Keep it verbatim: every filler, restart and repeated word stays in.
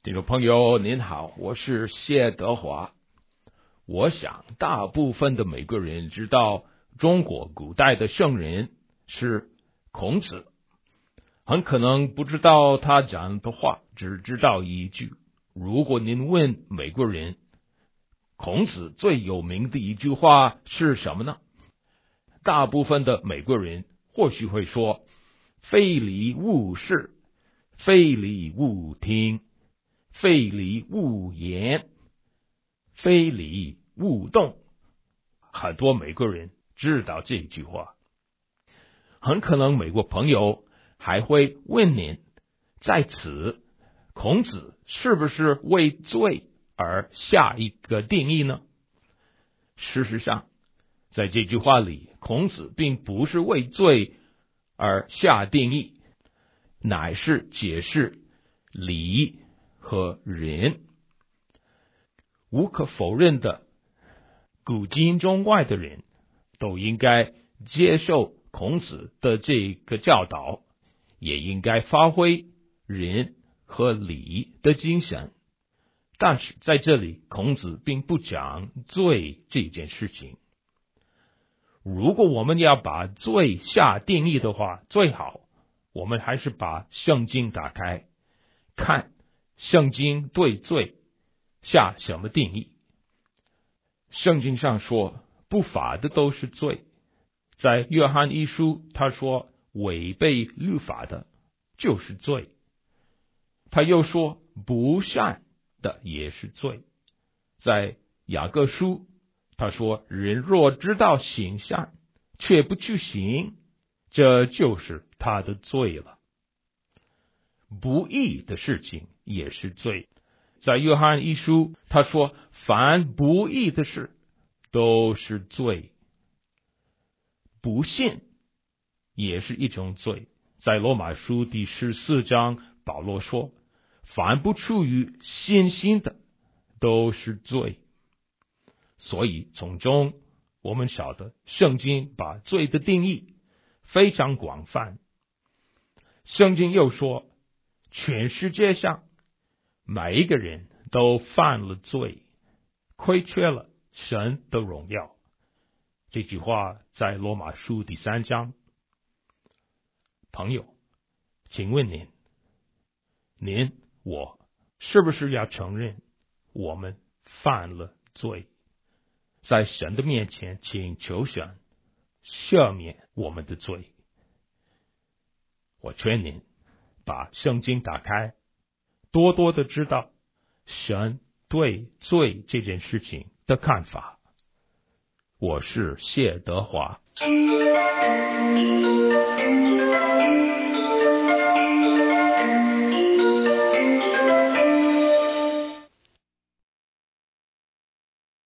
听众朋友您好，我是谢德华。我想大部分的美国人知道中国古代的圣人是孔子，很可能不知道他讲的话，只知道一句。如果您问美国人孔子最有名的一句话是什么呢？大部分的美国人或许会说非礼勿视，非礼勿听，非礼勿言，非礼勿动。很多美国人知道这句话。很可能美国朋友还会问您，在此孔子是不是为罪而下一个定义呢？事实上，在这句话里，孔子并不是为罪而下定义，乃是解释礼和仁。无可否认的，古今中外的人都应该接受孔子的这个教导，也应该发挥仁和礼的精神。但是在这里，孔子并不讲罪这件事情。如果我们要把罪下定义的话，最好我们还是把圣经打开，看圣经对罪下什么定义。圣经上说不法的都是罪，在约翰一书他说违背律法的就是罪，他又说不善的也是罪。在雅各书他说人若知道行善却不去行，这就是他的罪了。不义的事情也是罪，在约翰一书他说凡不义的事都是罪。不信也是一种罪，在罗马书第十四章保罗说凡不出于信心的都是罪。所以从中我们晓得圣经把罪的定义非常广泛。圣经又说全世界上每一个人都犯了罪，亏缺了神的荣耀。这句话在罗马书第三章。朋友，请问您，您我是不是要承认我们犯了罪，在神的面前请求神赦免我们的罪？我劝您把圣经打开，多多的知道神对罪这件事情的看法。我是谢德华。